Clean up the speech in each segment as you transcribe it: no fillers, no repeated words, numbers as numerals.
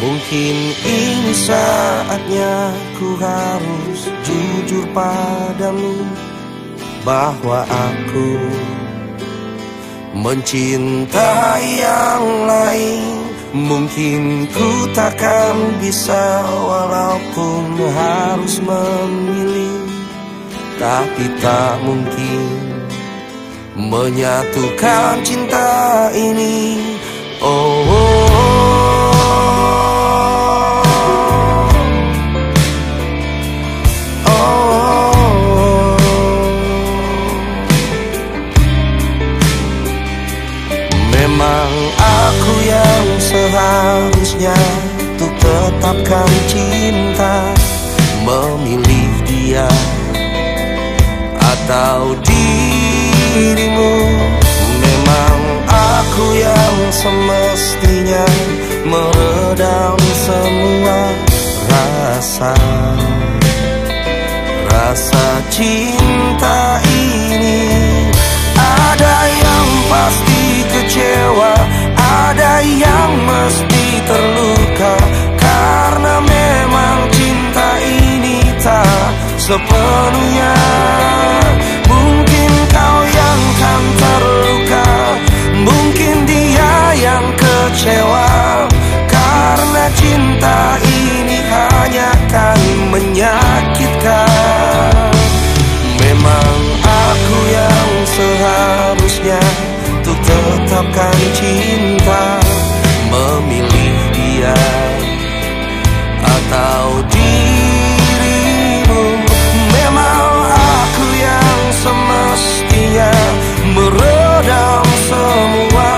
Mungkin ini saatnya ku harus jujur padamu bahwa aku mencintai yang lain. Mungkin ku takkan bisa walaupun harus memilih, tapi tak mungkin menyatukan cinta ini. Memang aku yang seharusnya untuk tetapkan cinta, memilih dia atau dirimu. Memang aku yang semestinya meredam semua rasa cinta ini. Ada yang pasti kecewa, ada yang mesti terluka, karena memang cinta ini tak sepenuhnya. Mungkin kau yang kan terluka, mungkin dia yang kecewa, karena cinta ini hanya kan menyakitkan. Memang aku yang seharusnya untuk tetapkan cinta, memilih dia atau dirimu. Memang aku yang semestinya meredam semua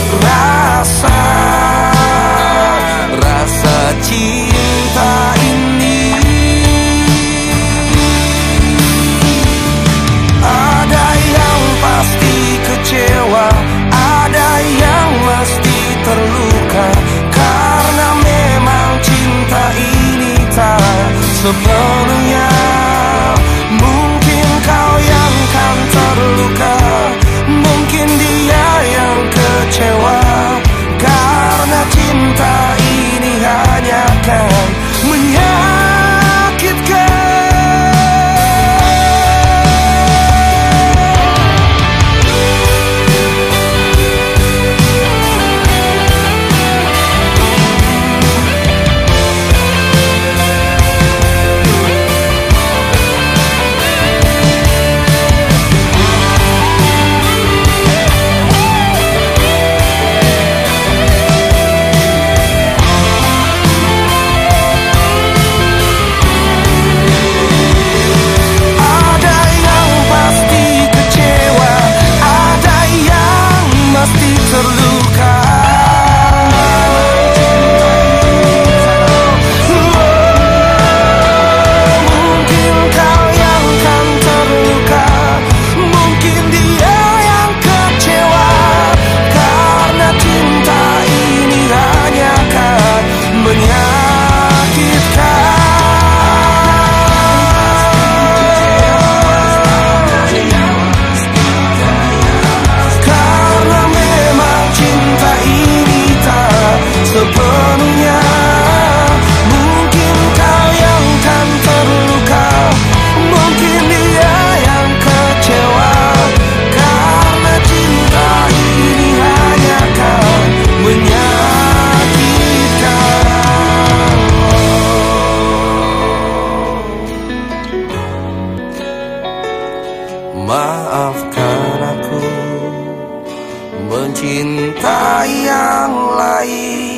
rasa cinta ini. Ada yang pasti kecewa, ada yang mesti terluka, karena memang cinta ini tak sepenuhnya. Mungkin kau yang kan terluka, mungkin dia yang kecewa, karena cinta ini hanya kan menyakitkan. Maafkan aku mencintai yang lain.